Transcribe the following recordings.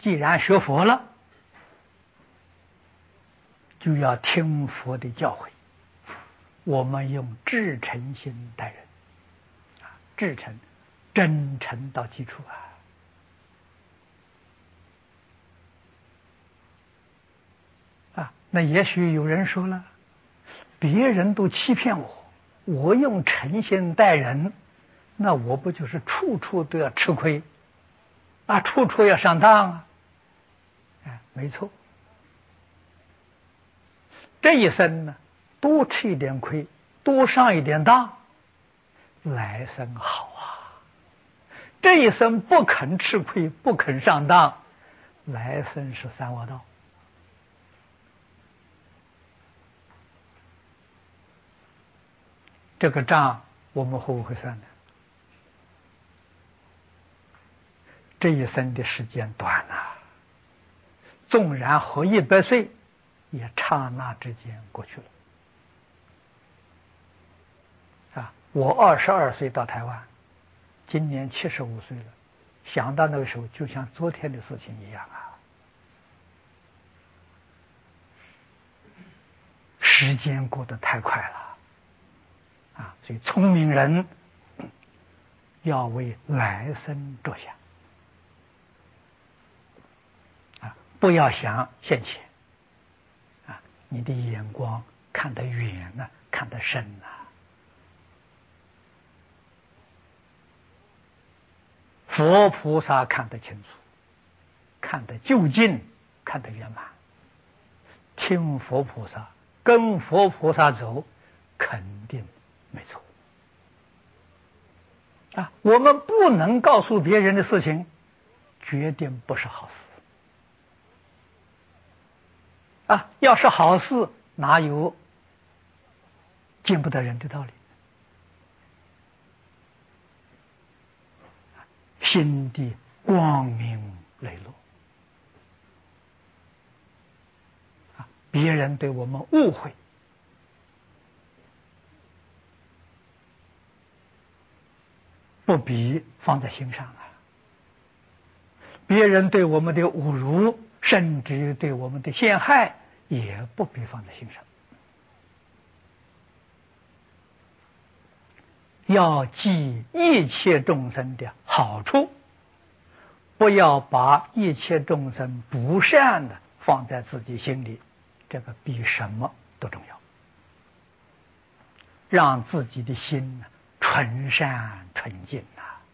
既然学佛了，就要听佛的教诲。我们用至诚心待人，至诚，真诚到基础那也许有人说了，别人都欺骗我，我用诚心待人，那我不就是处处都要吃亏处处要上当没错，这一生呢，多吃一点亏，多上一点当，来生好这一生不肯吃亏，不肯上当，来生是三恶道。这个账我们会不会算呢？这一生的时间短纵然活100岁，也刹那之间过去了我22岁到台湾，今年75岁了，想到那个时候就像昨天的事情一样时间过得太快了所以聪明人要为来生着想不要想现前你的眼光看得远看得深佛菩萨看得清楚，看得究竟，看得圆满。听佛菩萨，跟佛菩萨走，肯定没错我们不能告诉别人的事情，决定不是好事要是好事，哪有见不得人的道理？心地光明磊落别人对我们误会，不必放在心上别人对我们的侮辱，甚至于对我们的陷害，也不必放在心上。要记一切众生的好处，不要把一切众生不善的放在自己心里，这个比什么都重要。让自己的心纯善纯净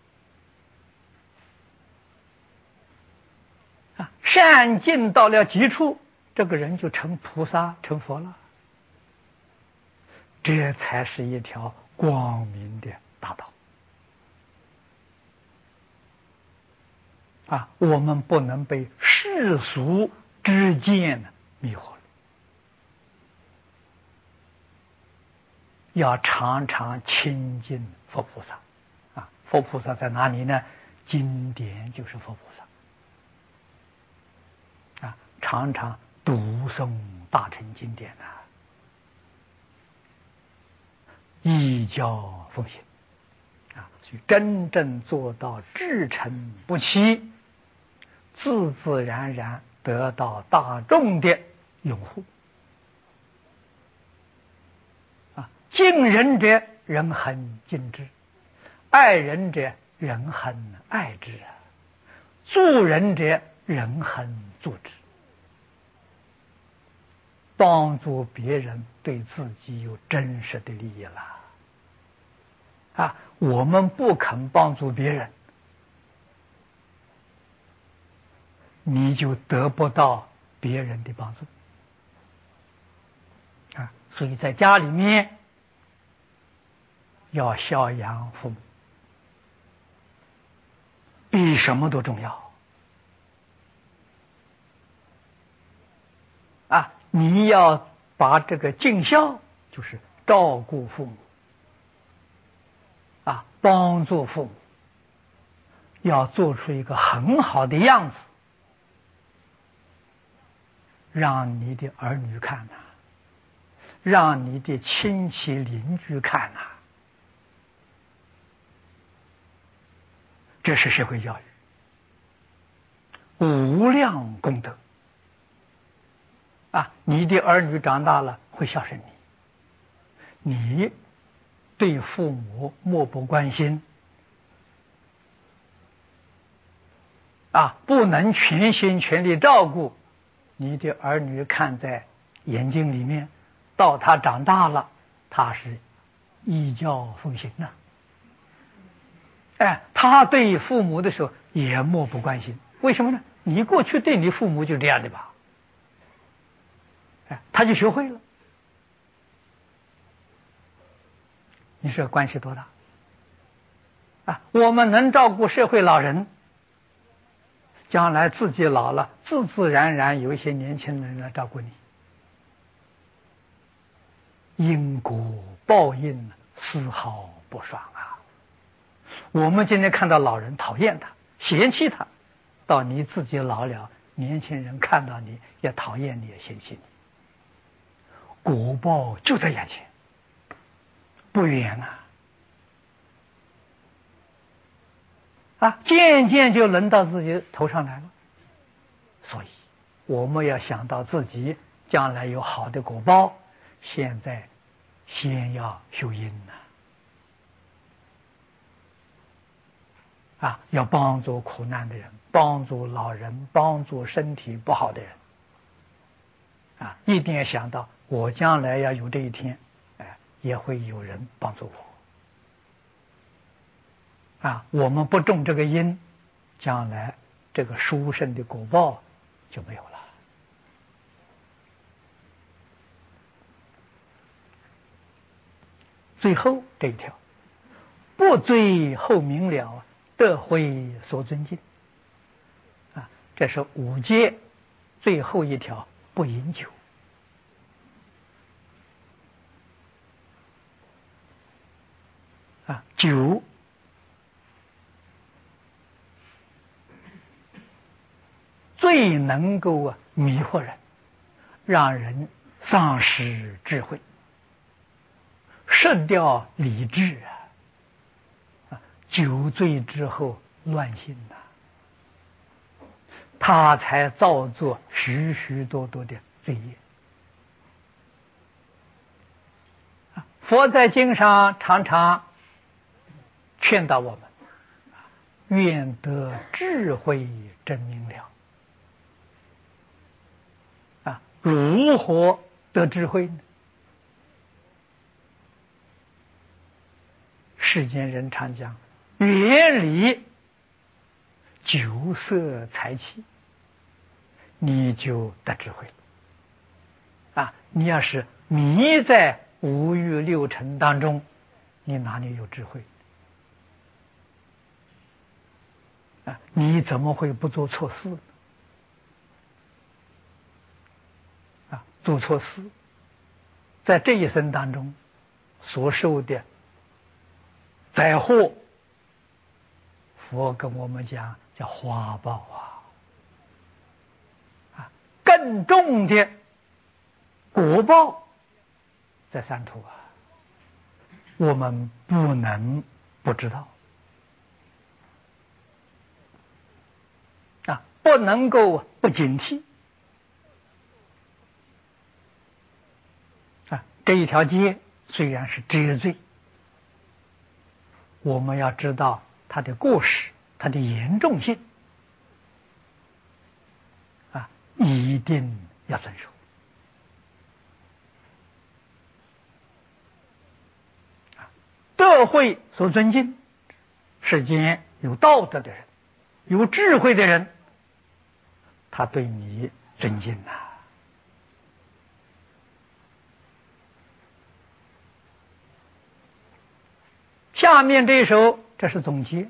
善尽到了极处，这个人就成菩萨成佛了，这才是一条光明的大道我们不能被世俗之见迷惑了，要常常亲近佛菩萨佛菩萨在哪里呢？经典就是佛菩萨常常读诵大乘经典依教奉行所以真正做到至诚不欺，自自然然得到大众的拥护敬人者人恒敬之，爱人者人恒爱之助人者人恒助之。帮助别人对自己有真实的利益了我们不肯帮助别人，你就得不到别人的帮助所以在家里面要孝养父母，比什么都重要你要把这个尽孝，就是照顾父母帮助父母，要做出一个很好的样子，让你的儿女看让你的亲戚邻居看这是社会教育。 无量功德啊！你的儿女长大了会孝顺你，你对父母漠不关心啊，不能全心全力照顾，你的儿女看在眼睛里面，到他长大了，他是依教奉行啊。哎，他对父母的时候也漠不关心，为什么呢？你过去对你父母就这样的吧，哎，他就学会了。你说关系多大啊？我们能照顾社会老人，将来自己老了，自自然然有一些年轻人来照顾你。因果报应丝毫不爽啊！我们今天看到老人讨厌他，嫌弃他，到你自己老了，年轻人看到你也讨厌你，也嫌弃你。果报就在眼前，不远啊！渐渐就轮到自己头上来了。所以我们要想到自己将来有好的果报，现在先要修因啊！要帮助苦难的人，帮助老人，帮助身体不好的人啊！一定要想到我将来要有这一天，也会有人帮助我啊！我们不种这个因，将来这个殊胜的果报就没有了。最后这一条，不追后明了，得会所尊敬啊！这是五戒最后一条，不饮酒啊！酒最能够迷惑人，让人丧失智慧，失掉理智酒醉之后乱性他才造作许许多多的罪业。佛在经上常常劝导我们，愿得智慧真明了如何得智慧呢？世间人常讲，远离酒色财气，你就得智慧了你要是迷在五欲六尘当中，你哪里有智慧你怎么会不做错事呢做错事，在这一生当中所受的灾祸，佛跟我们讲叫花报更重的果报在三途我们不能不知道不能够不警惕这一条街虽然是知罪，我们要知道它的过失，它的严重性一定要遵守德慧所尊敬，世间有道德的人，有智慧的人，他对你尊敬下面这一首，这是总结。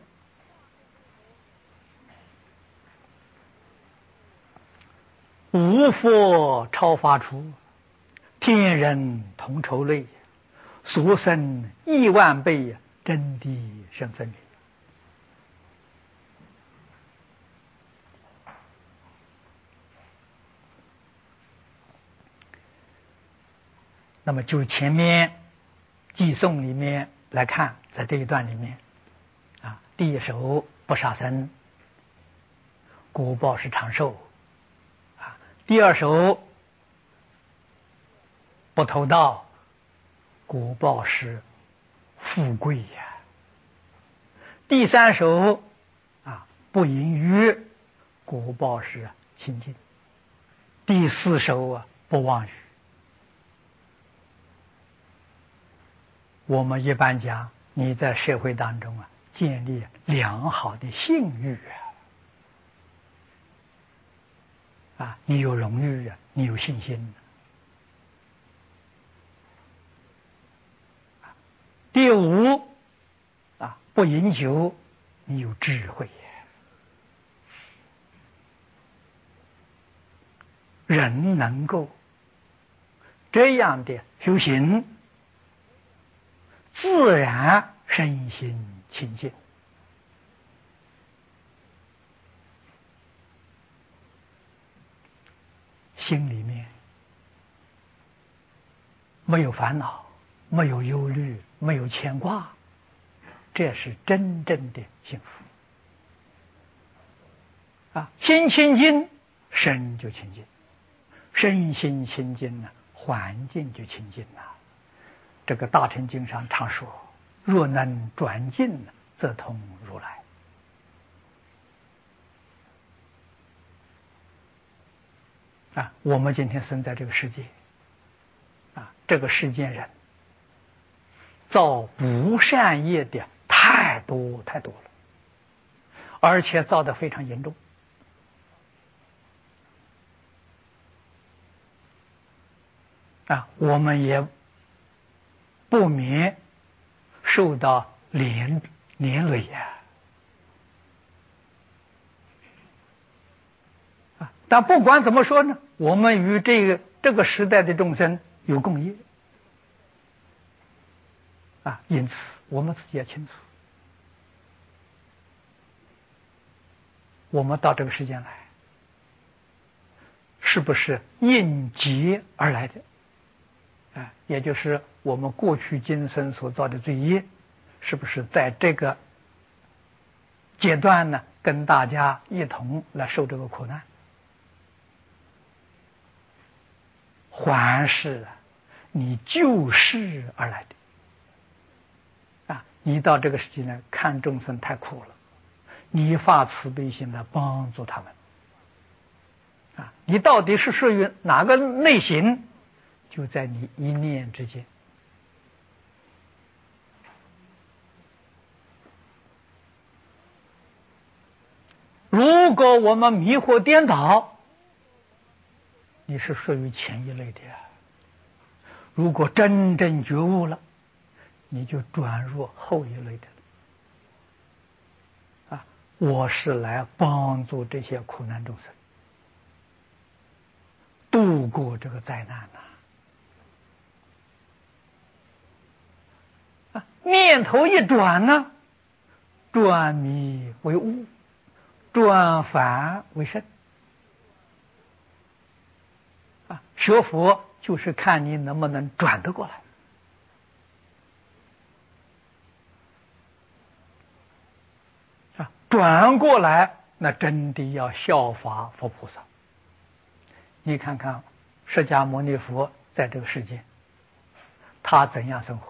无佛超发出，天人同愁泪，所生亿万倍，真谛生分离。那么就前面偈颂里面来看，在这一段里面第一首不杀生， 果报是长寿啊。第二首不偷盗，果报是富贵呀。第三首不淫欲，果报是清净。第四首不妄语。我们一般讲，你在社会当中建立良好的信誉你有荣誉你有信心。第五不饮酒，你有智慧。人能够这样的修行，自然身心清净，心里面没有烦恼，没有忧虑，没有牵挂，这是真正的幸福心清净，身就清净，身心清净环境就清净了。这个大乘经上常说，若能转境，则通如来。我们今天生在这个世界这个世间人造不善业的太多太多了，而且造得非常严重我们也不免受到连累但不管怎么说呢，我们与这个时代的众生有共业因此我们自己也清楚，我们到这个世间来是不是应劫而来的也就是我们过去今生所造的罪业，是不是在这个阶段呢，跟大家一同来受这个苦难？还是你救世而来的你到这个世界来看众生太苦了，你发慈悲心来帮助他们你到底是属于哪个类型，就在你一念之间。如果我们迷惑颠倒，你是属于前一类的如果真正觉悟了，你就转入后一类的我是来帮助这些苦难众生度过这个灾难念头一转呢，转迷为悟，转凡为圣学佛就是看你能不能转得过来转过来，那真的要效法佛菩萨。你看看释迦牟尼佛在这个世界，他怎样生活？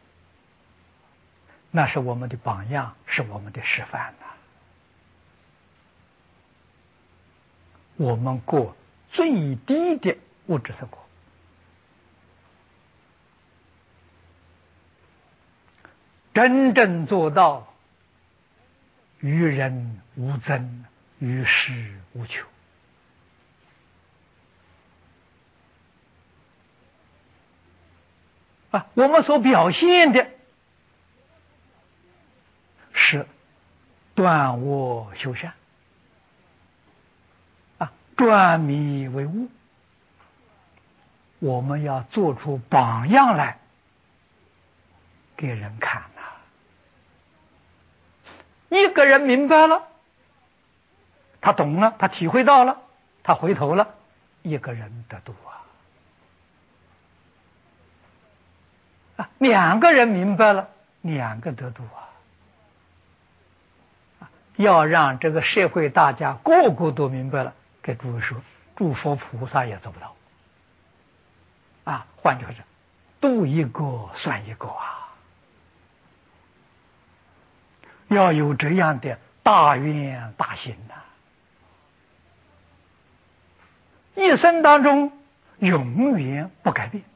那是我们的榜样，是我们的示范我们过最低的物质生活，真正做到于人无憎，于事无求我们所表现的是断恶修善转迷为悟，我们要做出榜样来给人看一个人明白了，他懂了，他体会到了，他回头了，一个人得度两个人明白了，两个得度要让这个社会大家个个都明白了，给诸位说，诸佛菩萨也做不到。换句话说，度一个算一个啊！要有这样的大愿大心呐，一生当中永远不改变。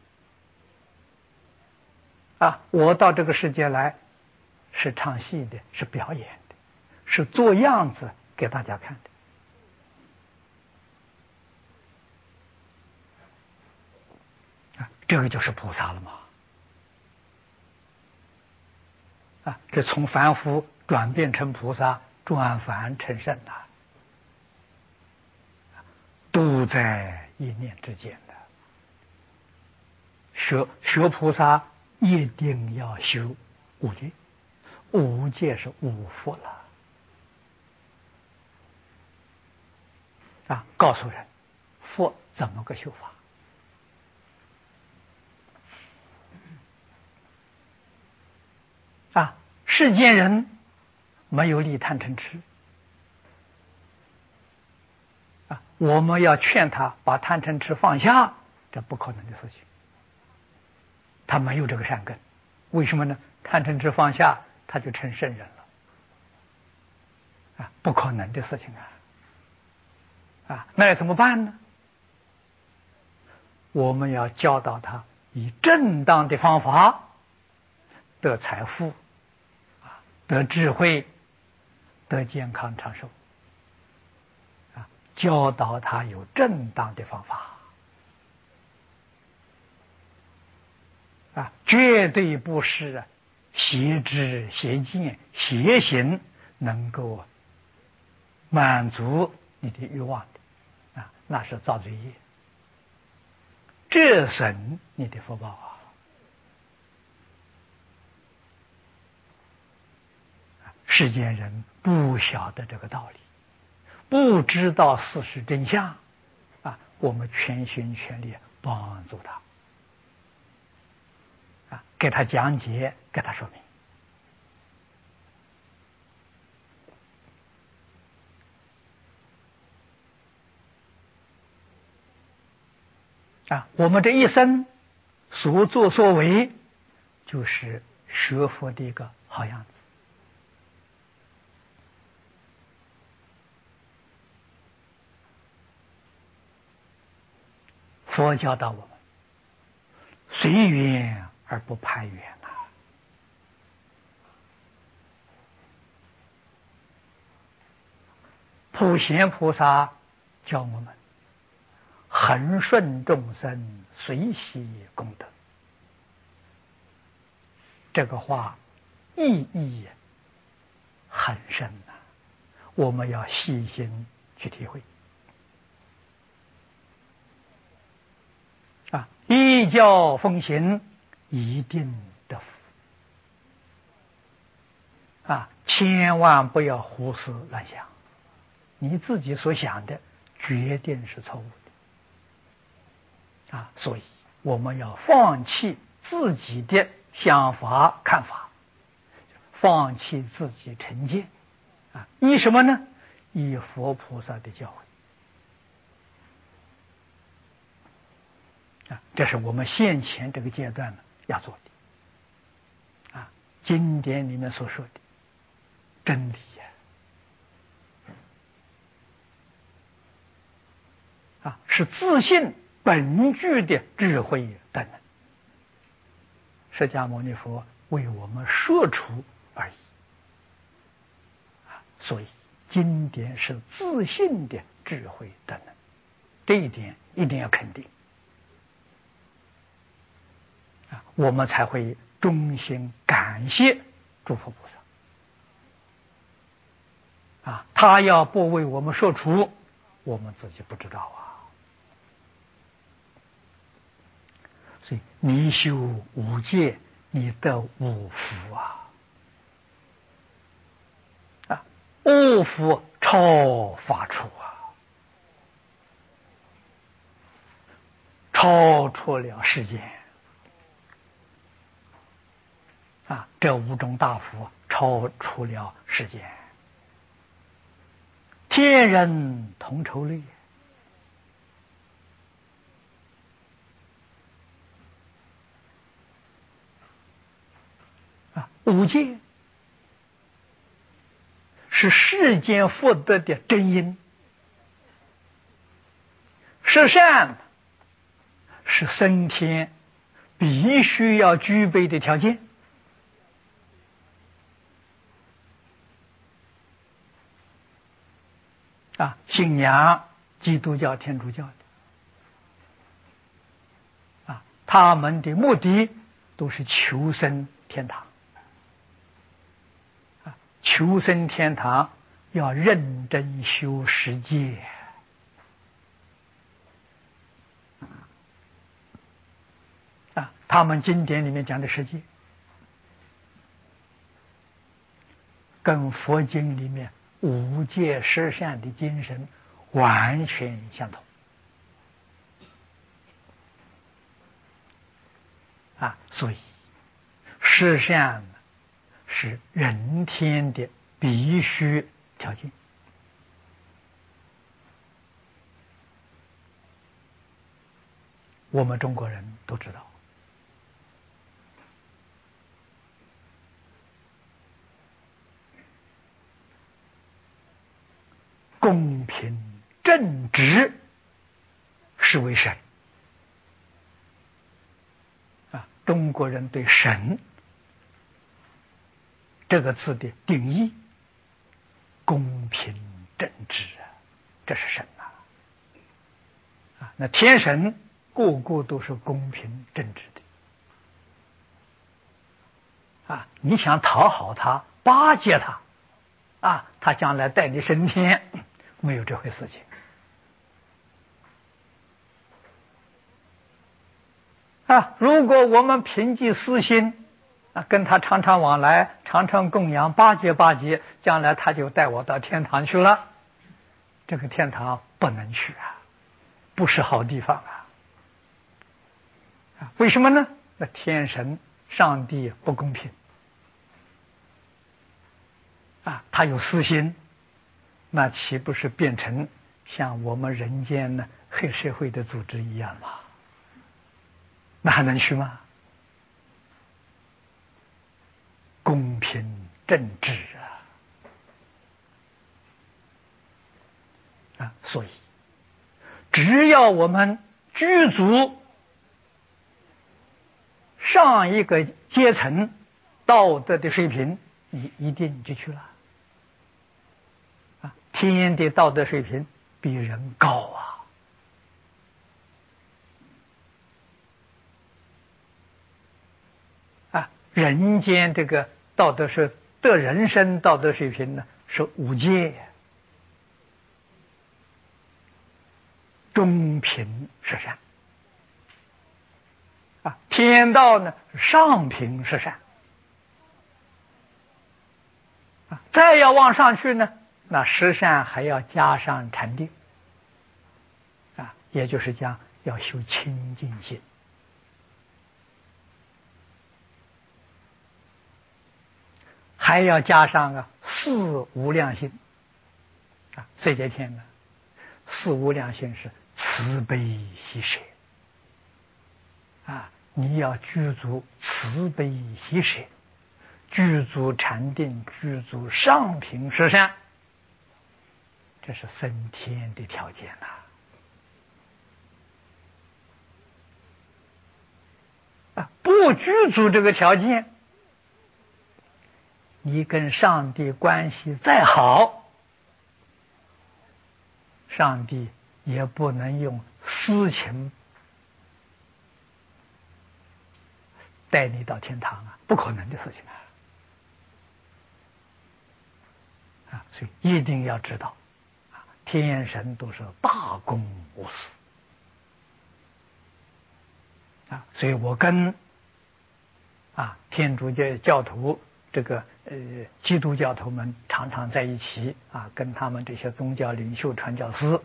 我到这个世界来，是唱戏的，是表演的，是做样子给大家看的。这个就是菩萨了嘛。这从凡夫转变成菩萨，转凡成圣啊，都在一念之间的。学菩萨一定要修五戒，五戒是五福了。告诉人佛怎么个修法。世间人没有利贪嗔痴，我们要劝他把贪嗔痴放下，这不可能的事情。他没有这个善根，为什么呢？贪嗔痴放下，他就成圣人了。不可能的事情那要怎么办呢？我们要教导他以正当的方法得财富，得智慧，得健康长寿。教导他有正当的方法。绝对不是邪知邪见邪行能够满足你的欲望的，那是造罪业，折损你的福报世间人不晓得这个道理，不知道事实真相我们全心全力帮助他，给他讲解，给他说明。我们这一生所作所为，就是学佛的一个好样子。佛教导我们随缘而不攀缘普贤菩萨教我们恒顺众生，随喜功德。这个话意义很深我们要细心去体会。依教奉行，一定得福。千万不要胡思乱想，你自己所想的决定是错误的。所以我们要放弃自己的想法看法，放弃自己成见。依什么呢？依佛菩萨的教诲。这是我们现前这个阶段要做的。经典里面所说的真理是自信本具的智慧等等。释迦牟尼佛为我们说出而已。所以经典是自信的智慧等等，这一点一定要肯定。我们才会衷心感谢诸佛菩萨。他要不为我们说出，我们自己不知道所以你修五戒，你得五福五福超发出超出了世间。这五种大福超出了世间。 天人同酬类五戒是世间福德的真因，十善是升天必须要具备的条件。信仰基督教、天主教的他们的目的都是求生天堂。求生天堂要认真修十戒。他们经典里面讲的十戒，跟佛经里面五戒十善的精神完全相同。所以十善是人天的必须条件。我们中国人都知道，公平正直是为神。中国人对神这个字的定义，公平正直这是神那天神个个都是公平正直的你想讨好他，巴结他他将来带你升天，没有这回事情如果我们凭借私心跟他常常往来，常常供养，巴结，将来他就带我到天堂去了。这个天堂不能去不是好地方为什么呢？那天神上帝不公平他有私心，那岂不是变成像我们人间呢黑社会的组织一样吗？那还能去吗？公平正直所以只要我们具足上一个阶层道德的水平，你一定就去了天的道德水平比人高人间这个道德是的人生道德水平呢，是五戒，中平十善天道呢上平十善再要往上去呢，那十善还要加上禅定也就是讲要修清净心还要加上四无量心这节天呢，四无量心是慈悲喜舍你要具足慈悲喜舍，具足禅定，具足上品十善，这是升天的条件不具足这个条件，你跟上帝关系再好，上帝也不能用私情带你到天堂不可能的事情所以一定要知道天神都是大公无私所以我跟天主教徒这个基督教徒们常常在一起跟他们这些宗教领袖传教士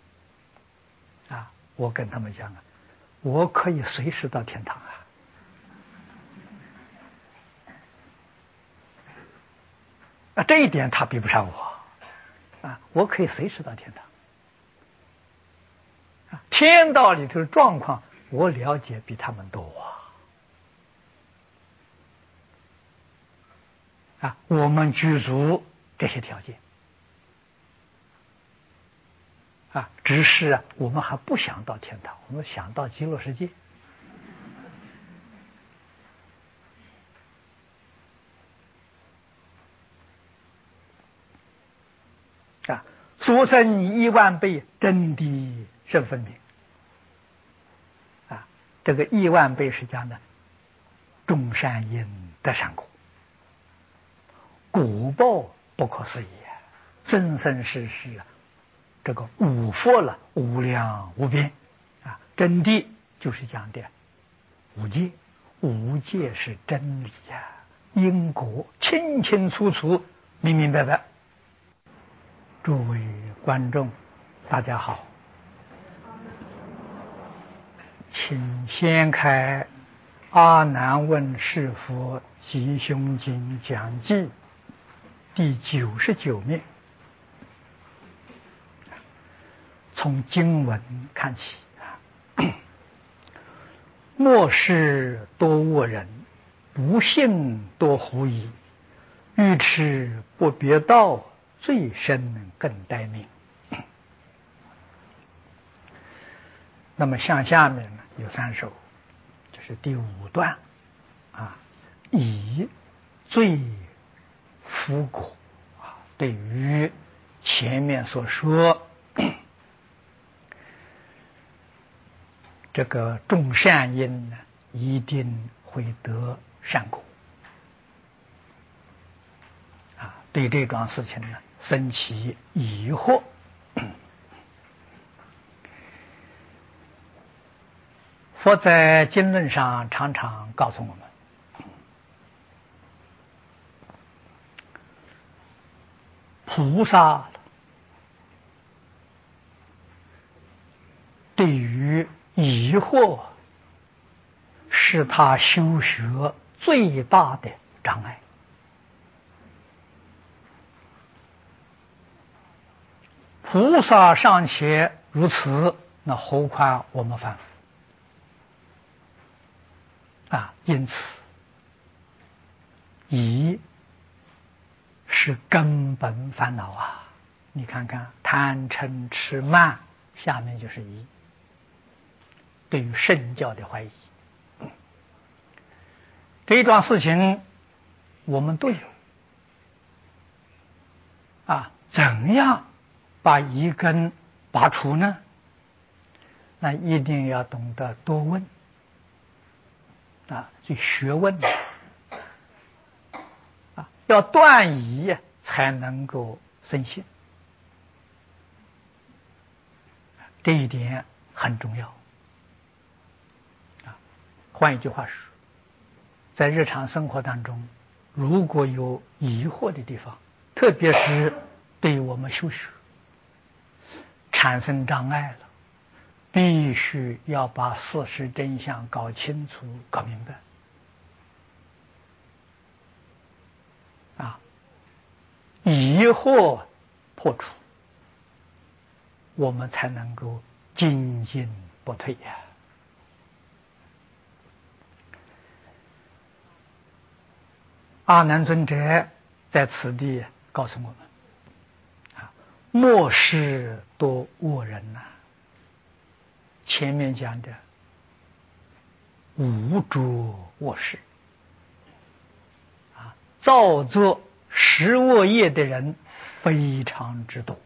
我跟他们讲我可以随时到天堂这一点他比不上我我可以随时到天堂。天道里头的状况，我了解比他们多我们具足这些条件只是我们还不想到天堂，我们想到极乐世界。殊胜10000倍，真谛甚分明。这个10000倍是讲的种善因得善果，果报不可思议，生生世世这个五福了，无量无边真谛就是讲的无界，无界是真理因果清清楚楚，明明白白。诸位观众，大家好，请掀开《阿难问事佛吉凶经讲记》第99面，从经文看起末世多恶人，不信多狐疑，愚痴不别道，罪深更待命。那么向下面呢有3首，这是第5段以罪福果对于前面所说这个种善因呢，一定会得善果对这桩事情呢生起疑惑。佛在经论上常常告诉我们，菩萨对于疑惑是他修学最大的障碍。菩萨尚且如此，那何况我们凡夫因此疑是根本烦恼你看看贪嗔痴慢，下面就是疑，对于圣教的怀疑。这一桩事情我们都有怎样把疑根拔除呢？那一定要懂得多问去学问要断疑才能够生信，这一点很重要换一句话说，在日常生活当中，如果有疑惑的地方，特别是对我们修学产生障碍了，必须要把事实真相搞清楚搞明白疑惑破除，我们才能够精进不退阿难尊者在此地告诉我们末世多恶人前面讲的无诸恶事造作十恶业的人非常之多，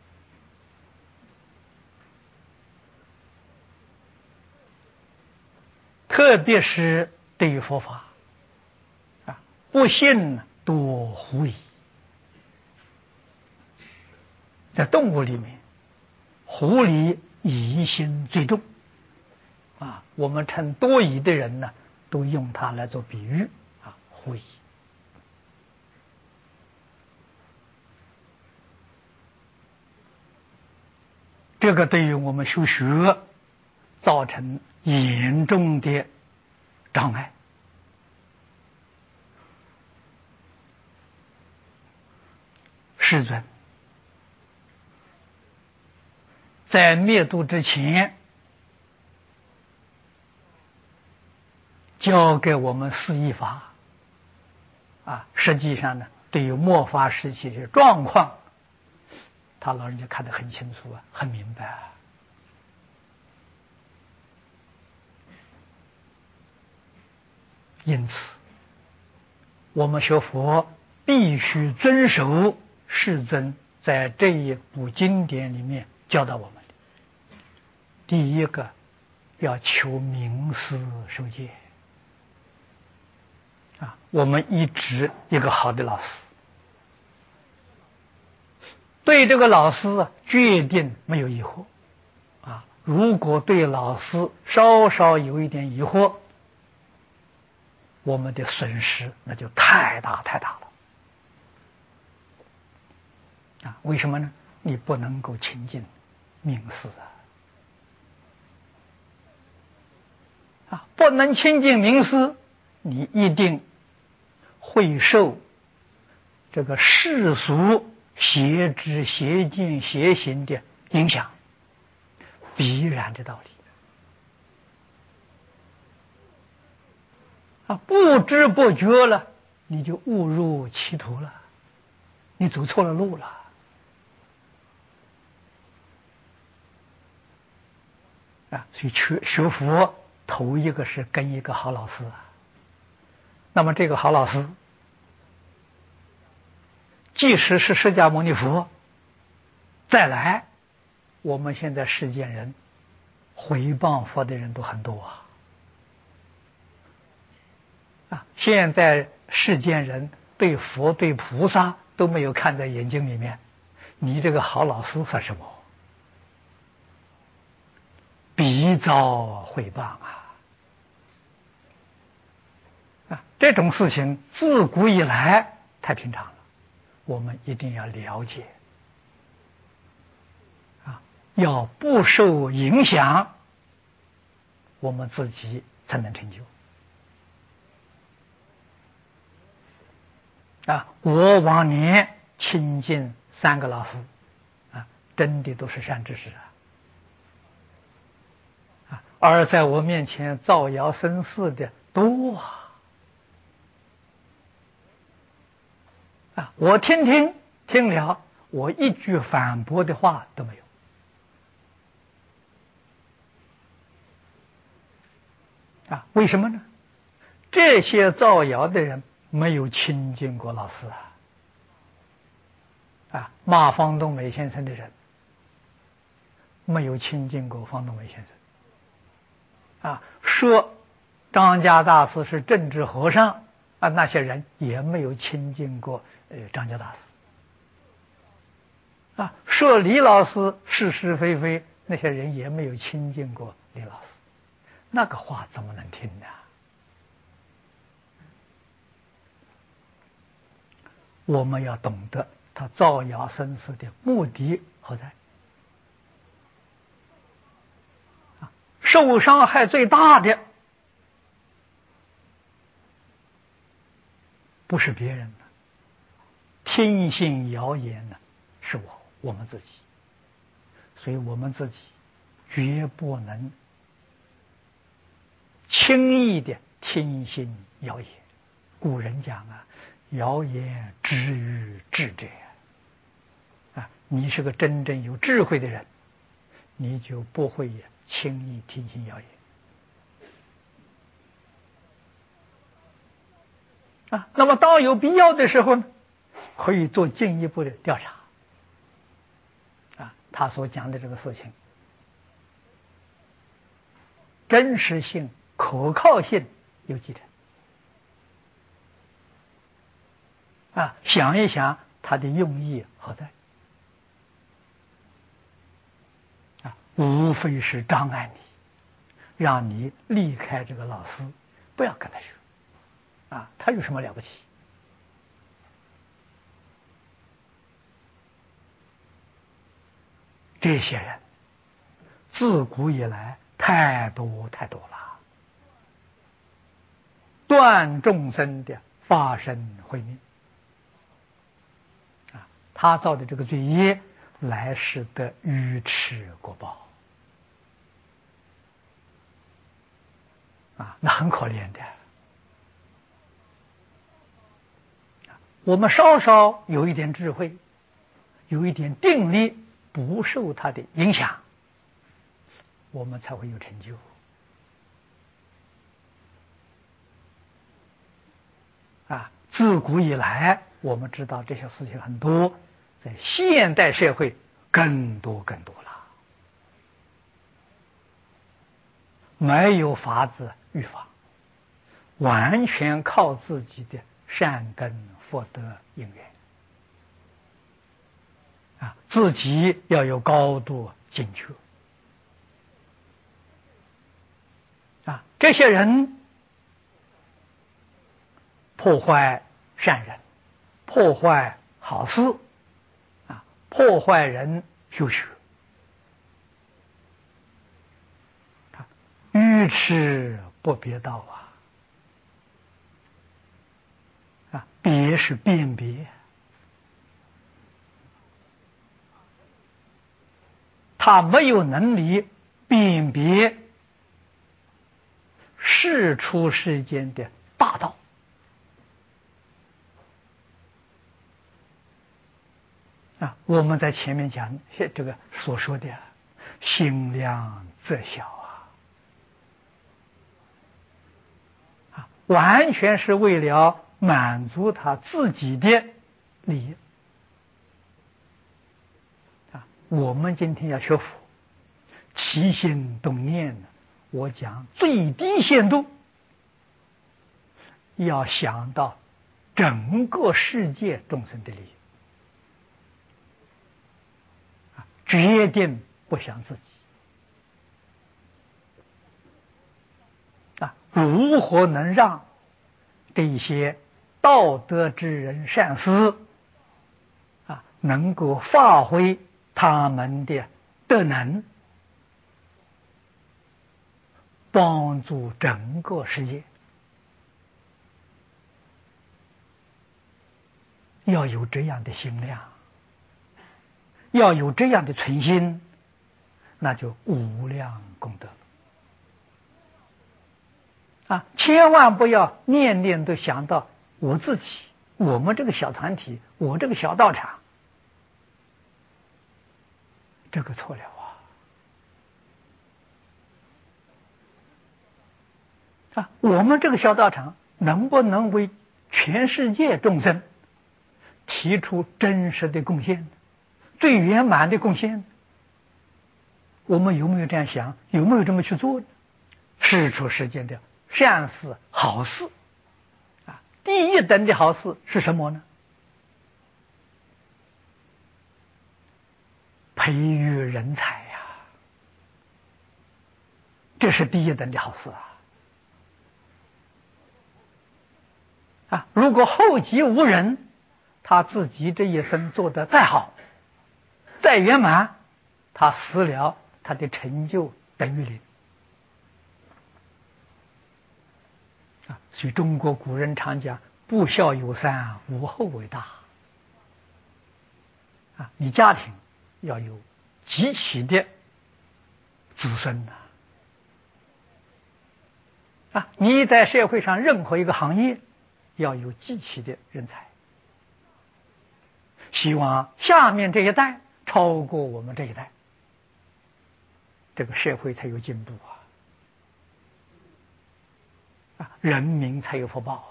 特别是对于佛法不信多狐疑。在动物里面，狐狸疑心最重我们称多疑的人呢，都用它来做比喻狐疑。这个对于我们修学造成严重的障碍。世尊在灭度之前，教给我们四依法实际上呢，对于末法时期的状况，他老人家看得很清楚很明白因此，我们学佛必须遵守世尊在这一部经典里面教导我们的。第一个，要求名师受戒我们一直一个好的老师，对这个老师决定没有疑惑如果对老师稍稍有一点疑惑，我们的损失那就太大太大了为什么呢？你不能够亲近名师不能亲近名师，你一定会受这个世俗邪知邪见邪行的影响，必然的道理不知不觉了，你就误入歧途了，你走错了路了所以学佛头一个是跟一个好老师那么这个好老师，即使是释迦牟尼佛再来，我们现在世间人毁谤佛的人都很多现在世间人对佛对菩萨都没有看在眼睛里面，你这个好老师算什么？必遭毁谤这种事情自古以来太平常了，我们一定要了解要不受影响，我们自己才能成就我往年亲近3个老师真的都是善知识而在我面前造谣生事的多我听了，我一句反驳的话都没有为什么呢？这些造谣的人没有亲近过老师骂方东美先生的人没有亲近过方东美先生说张家大师是政治和尚那些人也没有亲近过张家大师说李老师是是非非，那些人也没有亲近过李老师，那个话怎么能听呢？我们要懂得他造谣生事的目的何在受伤害最大的不是别人听信谣言是我们自己，所以我们自己绝不能轻易的听信谣言。古人讲谣言止于智者你是个真正有智慧的人，你就不会轻易听信谣言那么当有必要的时候呢，可以做进一步的调查他所讲的这个事情真实性可靠性有几成想一想他的用意何在无非是障碍你，让你离开这个老师，不要跟他学他有什么了不起这些人自古以来太多太多了，断众生的发生慧命他造的这个罪业， 来世的愚痴果报啊，那很可怜的。我们稍稍有一点智慧，有一点定力，不受它的影响，我们才会有成就啊。自古以来，我们知道这些事情很多，在现代社会更多了，没有法子预防，完全靠自己的善根福德因缘啊，自己要有高度警觉啊。这些人破坏善人，破坏好事啊，破坏人修学，愚痴不别道啊！别是辨别，他没有能力辨别世出世间的大道啊！我们在前面讲这个所说的心量则小啊，完全是为了满足他自己的利益啊！我们今天要学佛，起心动念，我讲最低限度要想到整个世界众生的利益啊，决定不想自己啊！如何能让这些道德之人善思啊，能够发挥他们的德能，帮助整个世界？要有这样的心量，要有这样的存心，那就无量功德啊！千万不要念念都想到我自己，我们这个小团体，我这个小道场，这个错了啊！我们这个小道场能不能为全世界众生提出真实的贡献，最圆满的贡献？我们有没有这样想？有没有这么去做呢？世出世间的善事好事啊，第一等的好事是什么呢？培育人才呀，这是第一等的好事啊！如果后继无人，他自己这一生做得再好再圆满，他死了，他的成就等于零啊！所以中国古人常讲不孝有三，无后为大啊！你家庭要有集齐的子孙啊！你在社会上任何一个行业要有集齐的人才，希望下面这一代超过我们这一代，这个社会才有进步啊，人民才有福报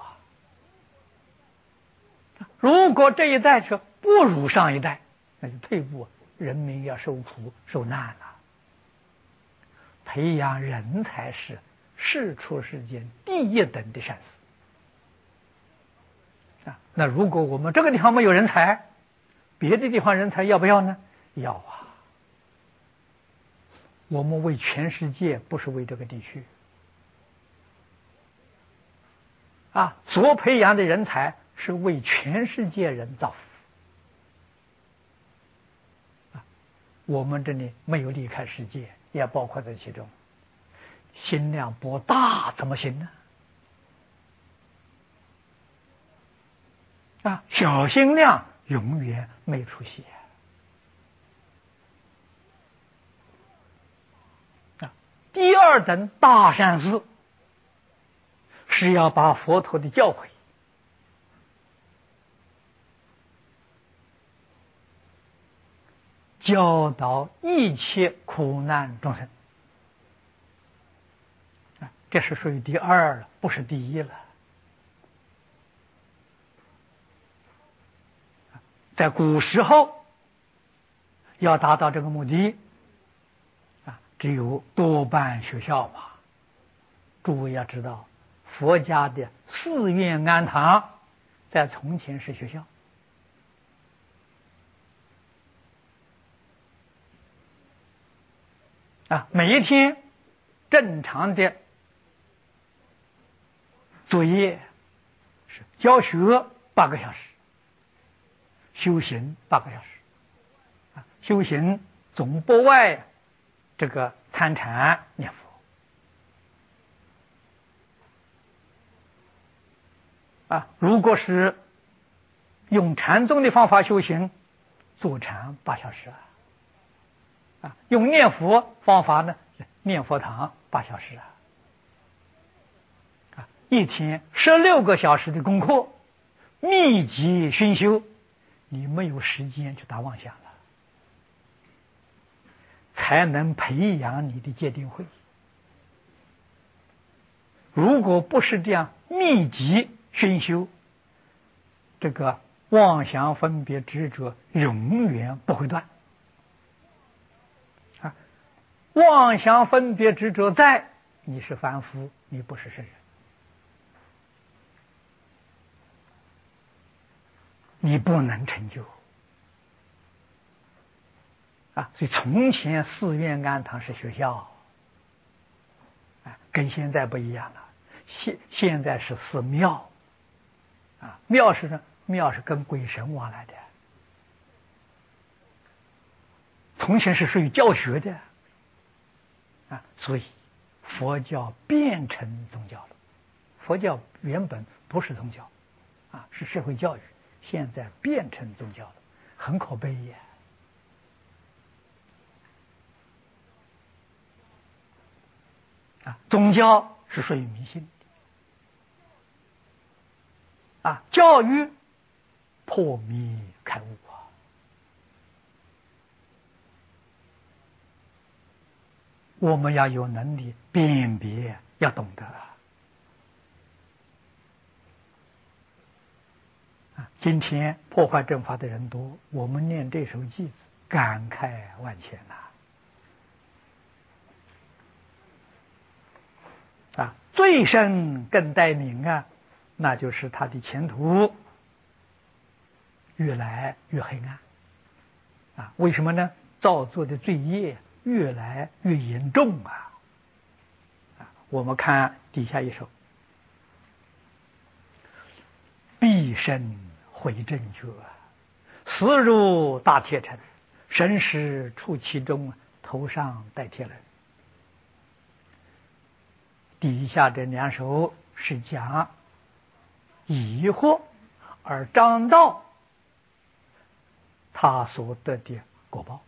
啊！如果这一代是不如上一代，那就退步，人民要受苦受难了。培养人才是世出世间第一等的善事啊！那如果我们这个地方没有人才，别的地方人才要不要呢？要啊！我们为全世界，不是为这个地区啊！所培养的人才是为全世界人造福啊！我们这里没有离开世界，也包括在其中，心量不大怎么行呢？啊，小心量永远没出息第二等大善事是要把佛陀的教诲教导一切苦难众生，这是属于第二了，不是第一了。在古时候要达到这个目的只有多办学校嘛。诸位要知道，佛家的寺院庵堂在从前是学校每一天正常的作业是教学8个小时，修行8个小时修行总不外这个参禅念佛如果是用禅宗的方法修行，坐禅8小时用念佛方法呢，念佛堂8小时一天16个小时的功课，密集熏修，你没有时间去打妄想了，才能培养你的戒定慧。如果不是这样密集熏修，这个妄想分别执着永远不会断妄想分别执着在，你是凡夫，你不是圣人，你不能成就所以从前寺院庵堂是学校跟现在不一样了。现在是寺庙庙是呢，庙是跟鬼神往来的，从前是属于教学的所以佛教变成宗教了。佛教原本不是宗教是社会教育，现在变成宗教了，很可悲呀宗教是属于迷信教育破迷开悟我们要有能力辨别，要懂得今天破坏正法的人多，我们念这首偈子感慨万千最深更待明那就是他的前途越来越黑暗为什么呢？造作的罪业越来越严重我们看底下一首：毕生回正觉，死入大铁城，生时处其中，头上戴铁轮。底下这2首是讲疑惑而彰道他所得的果报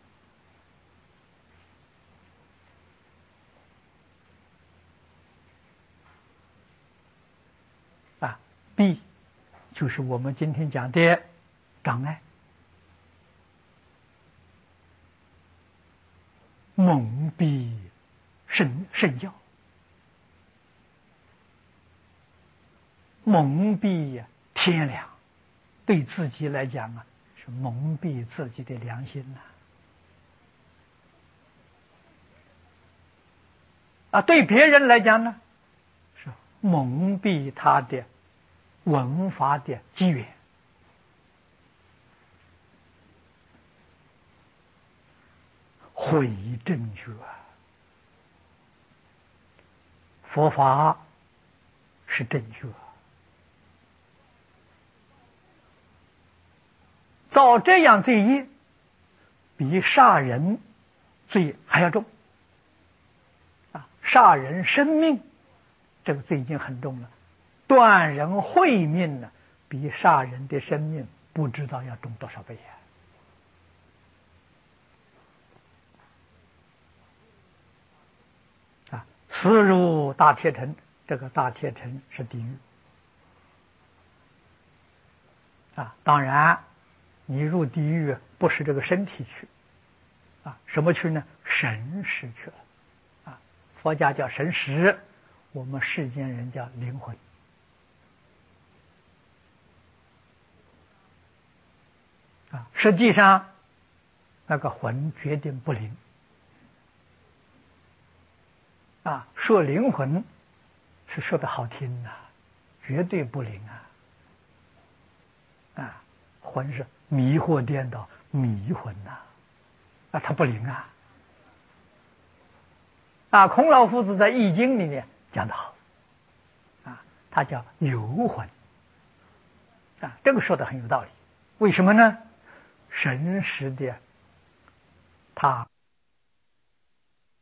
弊就是我们今天讲的障碍，蒙蔽圣教，蒙蔽天良，对自己来讲是蒙蔽自己的良心对别人来讲呢，是蒙蔽他的文法的机缘。毁正觉佛法是正觉，造这样罪业比杀人罪还要重杀人生命这个罪已经很重了，断人慧命呢，比杀人的生命不知道要重多少倍死入大铁城，这个大铁城是地狱啊。当然，你入地狱不是这个身体去啊，什么去呢？神识去了啊。佛家叫神识，我们世间人叫灵魂啊。实际上，那个魂决定不灵啊。说灵魂是说的好听呐，绝对不灵啊。魂是迷惑颠倒，迷魂呐啊，它不灵啊。孔老夫子在《易经》里面讲得好啊，他叫游魂啊，这个说的很有道理。为什么呢？神识的他